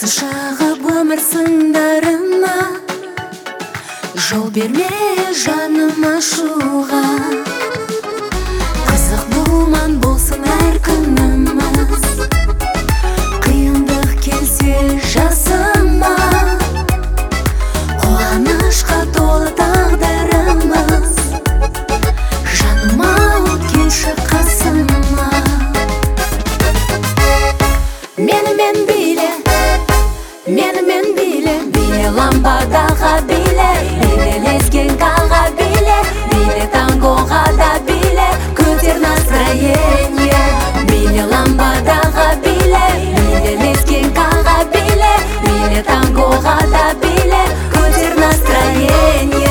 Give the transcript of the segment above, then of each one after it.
қарсы шығып өмір сындарына, жол берме жаным ашуға. Қызық думан болсын әр күніміз, қиындық келсе жасыма, қуанышқа толы тағдырымыз. Жаныма өткенші қасыма, менімен биле, менімен биле, биле ламбадаға биле, билелескен қаға биле, биле тангоға да биле, көтер настроение. Биле ламбадаға биле, билелескен қаға биле, биле тангоға да биле, көтер настроение.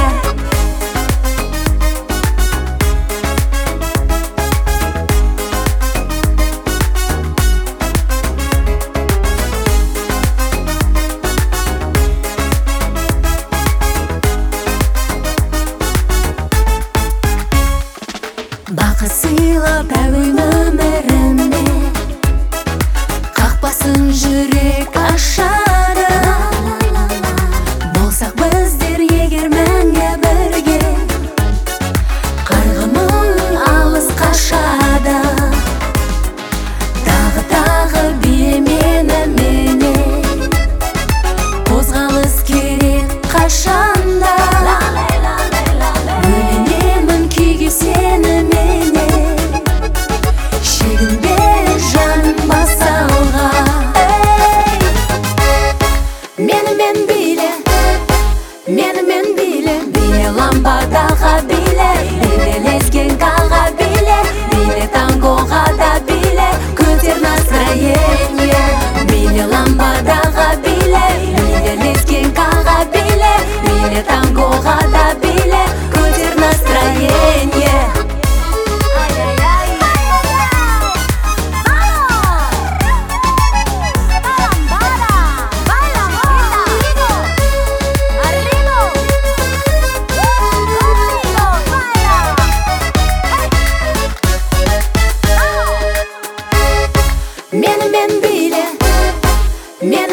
Бақыт сыйлап әуен өміріме, қақпасын жүрек ашады. Болсақ біздер егер мәңгі бірге, қарғымың алыс қашады. Тағы биле менімене, қозғалыс керек қашанда. Бөленемін күйге сенімене, шегінбе жаным басалға. Менімен биле, менімен биле, биле ламбадаға биле, билелескен қаға биле, биле тангоға да биле, көтер настроение. Биле ламбадаға биле, билелескен қаға биле, биле тангоға да биле, көтер настроение. Менімен биле,